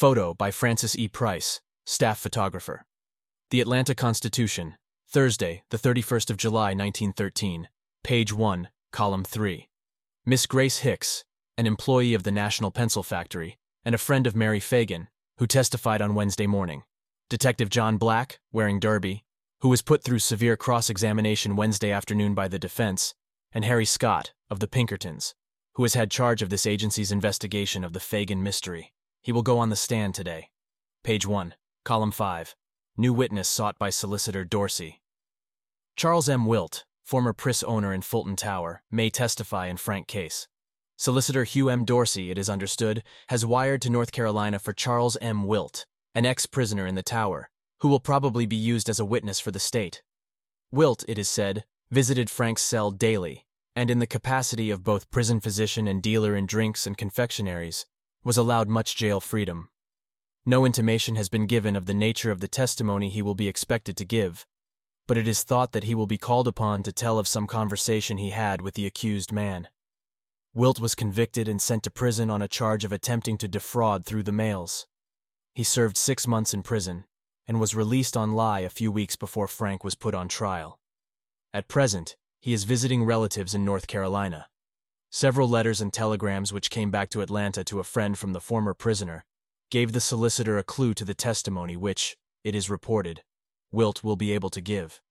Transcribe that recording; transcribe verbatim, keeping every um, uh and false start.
Photo by Francis E. Price, staff photographer. The Atlanta Constitution, Thursday, the thirty-first of July, nineteen thirteen, page one, column three. Miss Grace Hicks, an employee of the National Pencil Factory, and a friend of Mary Fagan, who testified on Wednesday morning. Detective John Black, wearing derby, who was put through severe cross-examination Wednesday afternoon by the defense, and Harry Scott, of the Pinkertons, who has had charge of this agency's investigation of the Fagan mystery. He will go on the stand today. Page one, column five. New witness sought by solicitor Dorsey. Charles M. Wilt, former Priss owner in Fulton Tower, may testify in Frank case. Solicitor Hugh M. Dorsey, it is understood, has wired to North Carolina for Charles M. Wilt, an ex-prisoner in the tower, who will probably be used as a witness for the state. Wilt, it is said, visited Frank's cell daily, and in the capacity of both prison physician and dealer in drinks and confectionaries, was allowed much jail freedom. No intimation has been given of the nature of the testimony he will be expected to give, but it is thought that he will be called upon to tell of some conversation he had with the accused man. Wilt was convicted and sent to prison on a charge of attempting to defraud through the mails. He served six months in prison and was released on lie a few weeks before Frank was put on trial. At present, he is visiting relatives in North Carolina. Several letters and telegrams which came back to Atlanta to a friend from the former prisoner gave the solicitor a clue to the testimony which, it is reported, Wilt will be able to give.